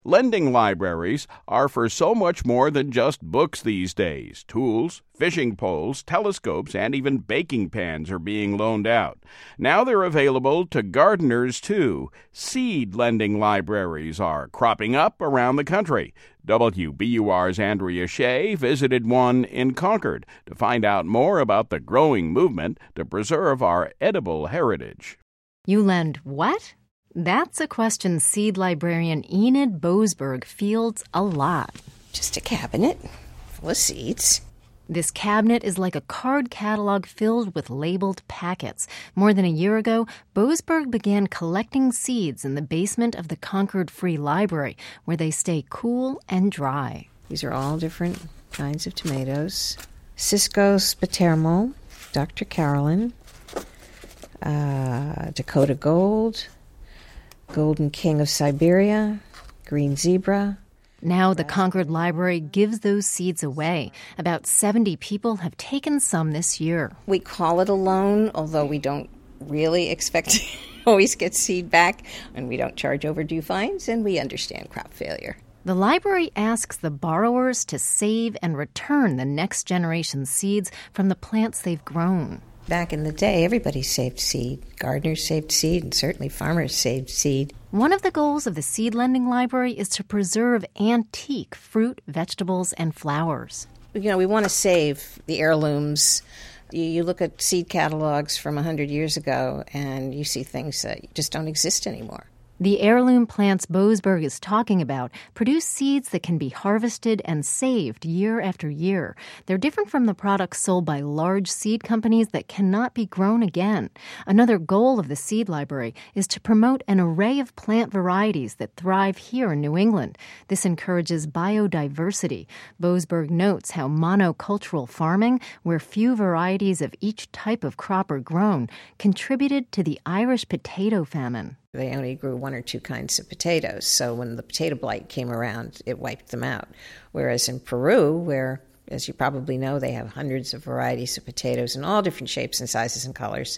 Lending libraries are for so much more than just books these days. Tools, fishing poles, telescopes, and even baking pans are being loaned out. Now they're available to gardeners, too. Seed lending libraries are cropping up around the country. WBUR's Andrea Shea visited one in Concord to find out more about the growing movement to preserve our edible heritage. You lend what? That's a question seed librarian Enid Boasberg fields a lot. Just a cabinet full of seeds. This cabinet is like a card catalog filled with labeled packets. More than a year ago, Boasberg began collecting seeds in the basement of the Concord Free Library, where they stay cool and dry. These are all different kinds of tomatoes. Cisco's Patermo, Dr. Carolyn, Dakota Gold, Golden King of Siberia, Green Zebra. Now the Concord Library gives those seeds away. About 70 people have taken some this year. We call it a loan, although we don't really expect to always get seed back, and we don't charge overdue fines, and we understand crop failure. The library asks the borrowers to save and return the next generation's seeds from the plants they've grown. Back in the day, everybody saved seed. Gardeners saved seed, and certainly farmers saved seed. One of the goals of the Seed Lending Library is to preserve antique fruit, vegetables, and flowers. You know, we want to save the heirlooms. You look at seed catalogs from 100 years ago, and you see things that just don't exist anymore. The heirloom plants Boasberg is talking about produce seeds that can be harvested and saved year after year. They're different from the products sold by large seed companies that cannot be grown again. Another goal of the Seed Library is to promote an array of plant varieties that thrive here in New England. This encourages biodiversity. Boasberg notes how monocultural farming, where few varieties of each type of crop are grown, contributed to the Irish potato famine. They only grew one or two kinds of potatoes, so when the potato blight came around, it wiped them out. Whereas in Peru, where, as you probably know, they have hundreds of varieties of potatoes in all different shapes and sizes and colors.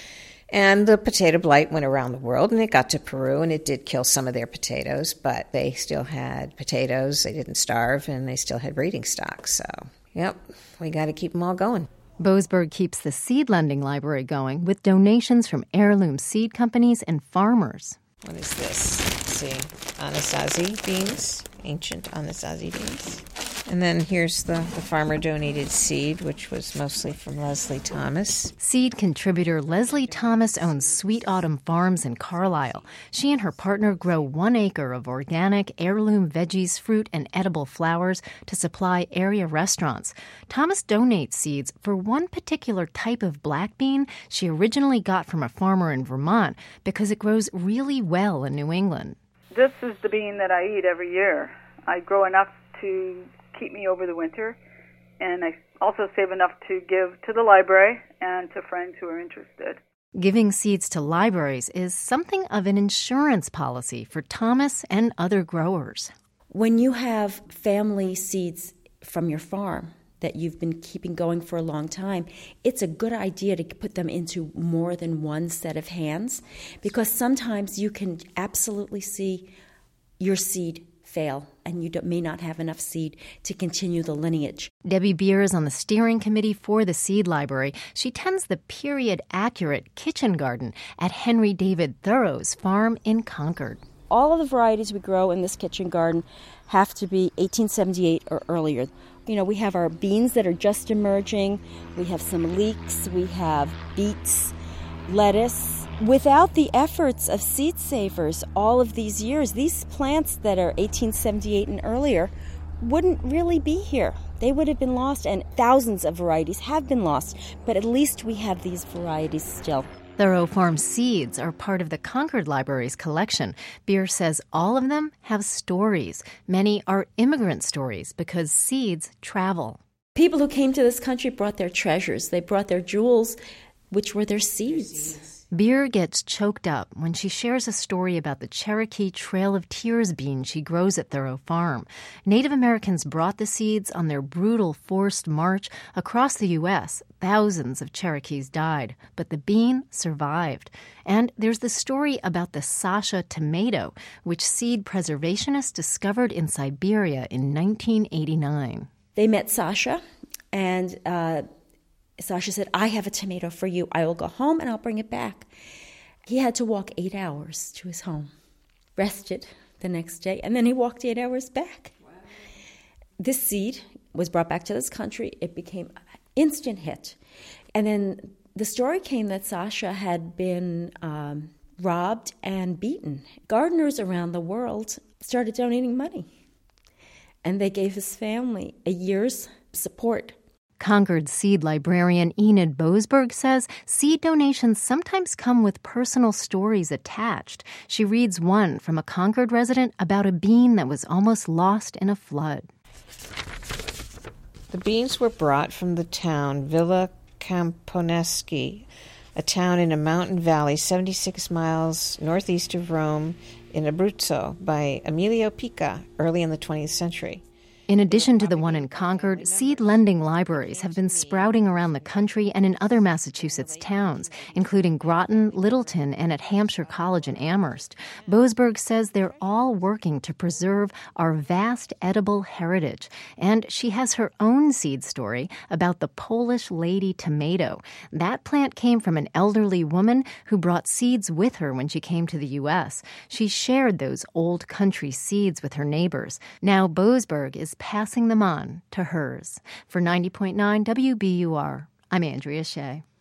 And the potato blight went around the world, and it got to Peru, and it did kill some of their potatoes, but they still had potatoes, they didn't starve, and they still had breeding stock. So, yep, we got to keep them all going. Boasberg keeps the Seed Lending Library going with donations from heirloom seed companies and farmers. What is this? Let's see. Anasazi beans, ancient Anasazi beans. And then here's the farmer-donated seed, which was mostly from Leslie Thomas. Seed contributor Leslie Thomas owns Sweet Autumn Farms in Carlisle. She and her partner grow 1 acre of organic heirloom veggies, fruit, and edible flowers to supply area restaurants. Thomas donates seeds for one particular type of black bean she originally got from a farmer in Vermont because it grows really well in New England. This is the bean that I eat every year. I grow enough to keep me over the winter, and I also save enough to give to the library and to friends who are interested. Giving seeds to libraries is something of an insurance policy for Thomas and other growers. When you have family seeds from your farm that you've been keeping going for a long time, it's a good idea to put them into more than one set of hands, because sometimes you can absolutely see your seed fail, and you may not have enough seed to continue the lineage. Debbie Beer is on the steering committee for the Seed Library. She tends the period-accurate kitchen garden at Henry David Thoreau's farm in Concord. All of the varieties we grow in this kitchen garden have to be 1878 or earlier. You know, we have our beans that are just emerging. We have some leeks. We have beets, lettuce. Without the efforts of seed savers all of these years, these plants that are 1878 and earlier wouldn't really be here. They would have been lost, and thousands of varieties have been lost, but at least we have these varieties still. Thoreau Farm seeds are part of the Concord Library's collection. Beer says all of them have stories. Many are immigrant stories because seeds travel. People who came to this country brought their treasures. They brought their jewels, which were their seeds. Beer gets choked up when she shares a story about the Cherokee Trail of Tears bean she grows at Thoreau Farm. Native Americans brought the seeds on their brutal forced march across the U.S. Thousands of Cherokees died, but the bean survived. And there's the story about the Sasha tomato, which seed preservationists discovered in Siberia in 1989. They met Sasha, and Sasha said, I have a tomato for you. I will go home and I'll bring it back. He had to walk 8 hours to his home, rested the next day, and then he walked 8 hours back. Wow. This seed was brought back to this country. It became an instant hit. And then the story came that Sasha had been robbed and beaten. Gardeners around the world started donating money, and they gave his family a year's support. Concord seed librarian Enid Boasberg says seed donations sometimes come with personal stories attached. She reads one from a Concord resident about a bean that was almost lost in a flood. The beans were brought from the town Villa Camponeschi, a town in a mountain valley 76 miles northeast of Rome in Abruzzo, by Emilio Pica early in the 20th century. In addition to the one in Concord, seed-lending libraries have been sprouting around the country and in other Massachusetts towns, including Groton, Littleton, and at Hampshire College in Amherst. Boasberg says they're all working to preserve our vast edible heritage. And she has her own seed story about the Polish lady tomato. That plant came from an elderly woman who brought seeds with her when she came to the U.S. She shared those old country seeds with her neighbors. Now Boasberg is passing them on to hers. For 90.9 WBUR, I'm Andrea Shea.